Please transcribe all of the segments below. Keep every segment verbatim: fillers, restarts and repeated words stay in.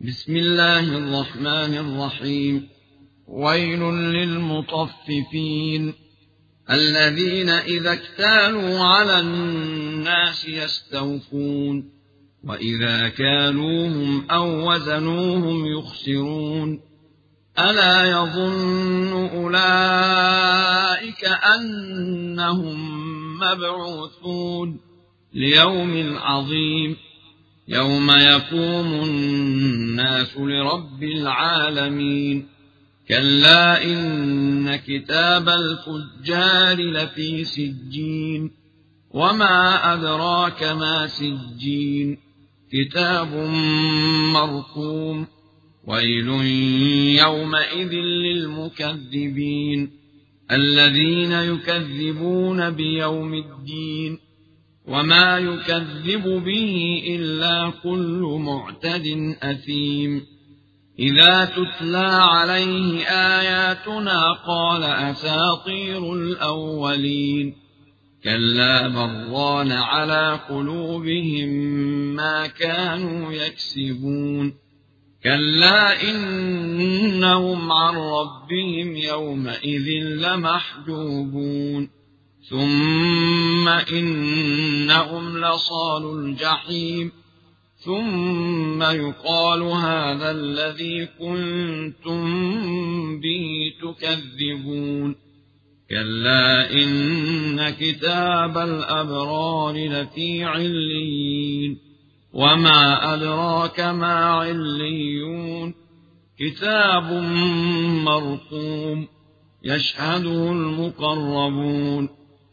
بسم الله الرحمن الرحيم. ويل للمطففين الذين إذا اكتالوا على الناس يستوفون وإذا كالوهم أو وزنوهم يخسرون. ألا يظن أولئك أنهم مبعوثون ليوم عظيم يوم يقوم الناس لرب العالمين. كلا إن كتاب الفجار لفي سجين وما أدراك ما سجين كتاب مرقوم. ويل يومئذ للمكذبين الذين يكذبون بيوم الدين وما يكذب به إلا كل معتد أثيم. إذا تتلى عليه آياتنا قال أساطير الأولين. كلا بران على قلوبهم ما كانوا يكسبون. كلا إنهم عن ربهم يومئذ لمحجوبون. ثم إنهم لصالوا الجحيم ثم يقال هذا الذي كنتم به تكذبون. كلا إن كتاب الأبرار لفي عليين وما أدراك ما عليون كتاب مرقوم يشهده المقربون.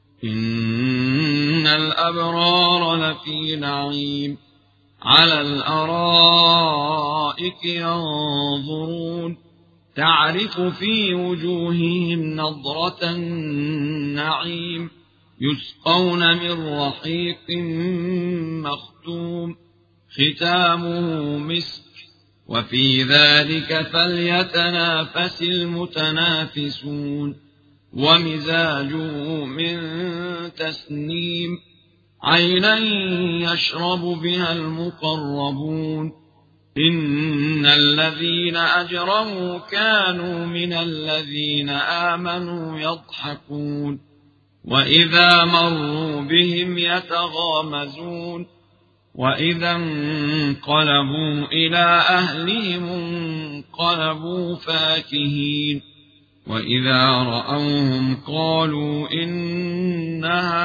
إن الأبرار لفي نعيم على الأرائك ينظرون تعرف في وجوههم نضرة النعيم يسقون من رحيق مختوم ختامه مسك وفي ذلك فليتنافس المتنافسون. ومزاجه من تسنيم عينا يشرب بها المقربون. إن الذين أجرموا كانوا من الذين آمنوا يضحكون وإذا مروا بهم يتغامزون. وإذا انقلبوا إلى أهلهم انقلبوا فاكهين. وإذا رأوهم قالوا إن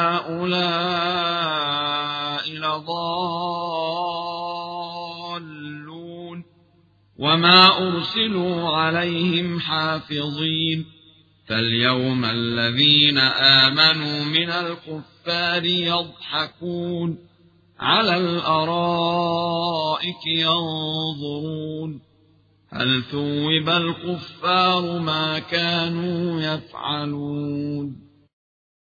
هؤلاء لضالون وما أرسلوا عليهم حافظين. فاليوم الذين آمنوا من الكفار يضحكون على الأرائك ينظرون هل ثوب الكفار ما كانوا يفعلون.